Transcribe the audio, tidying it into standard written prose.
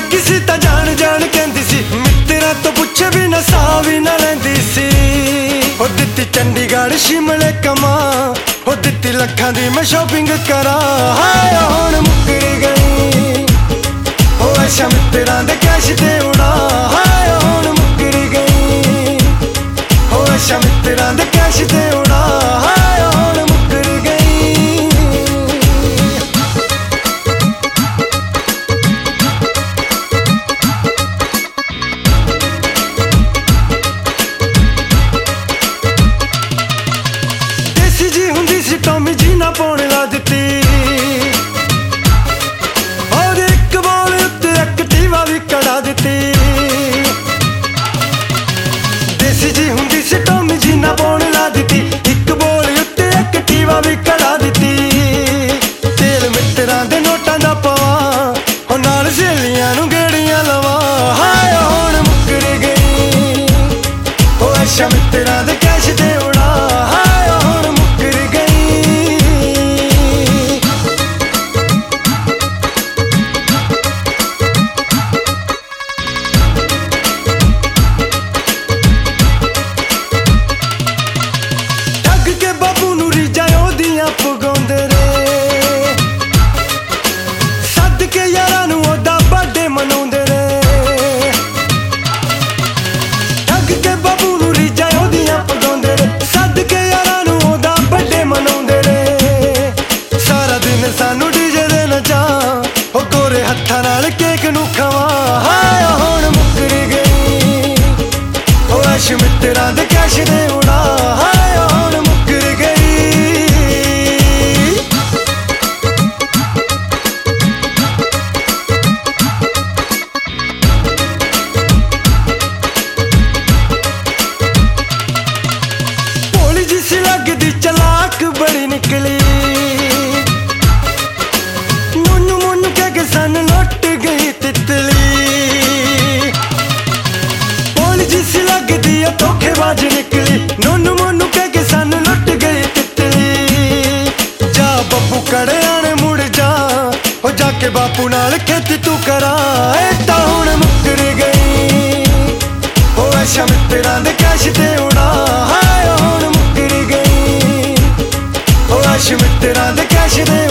लगी सी तां जान जान कहंदी सी, मित्तरां तो पुछे भी ना साह भी ना लैंदी सी। ओ दित्ती चंडीगढ़ शिमले कमा, ओ दित्ती लखां दी मैं शॉपिंग करा। हाय हुण मुकर गई ओ ऐशा मित्तरां दे कैश ते उड़ा। हाय हुण मुकर गई ओ ऐशा मित्तरां दे कैश ते उड़ा। हाय हुण मुकर गई। देसी जी हुंदी सी टॉमी जी ना पाउण ला दित्ती, और एक बाल उत्ते एक्टिवा भी कड़ा दित्ती। देसी जी हुंदी सी टॉमी जी ना पाउण ला दित्ती, एक बाल उत्ते एक्टिवा भी कड़ा दित्ती। तेल मित्तरां दे नोटां दा पवां, ओ नाल सहेलियां नूं गेड़ियां लवां। हाय हुण मुकर गई ओ ऐशा मित्तरां दे कैश ते उड़ा। हाय हुण मुकर गई। ठग के बाबू नूं रीझां ओहदियां पुगाउंदे रे, सद के यारां नूं ओहदा बर्थडे मनाउंदे रे। ठग के बाबू नूं रीझां ओहदियां पुगाउंदे रे, सद के यारां नूं ओहदा बर्थडे मनाउंदे रे। सारा दिन सानू डीजे दे नचा, ओ गोरे हत्थां नाल केक नूं खवां। हाय हुण मुकर गई ओ ऐश मित्तरां दे कैश ते उड़ा। हाय हुण मुकर गई। भोली जी सी लगदी चलाक बड़ी निकली, मुन्नू मुन्नू कह के सन लुट गई तितली। भोली जी सी लगदी है धोखेबाज निकली, नूनू मुन्नू कह के सन लुट गई तितली। जा बब्बू कड़ियां ने मुड़ जा, ओ जाके बापू नाल खेती तू करा। ए तां हुण मुकर गई ओ ऐशा मित्तरां दे कैश ते उड़ा। हाय हुण मुकर गई ओ ऐश मित्तरां दे कैश ते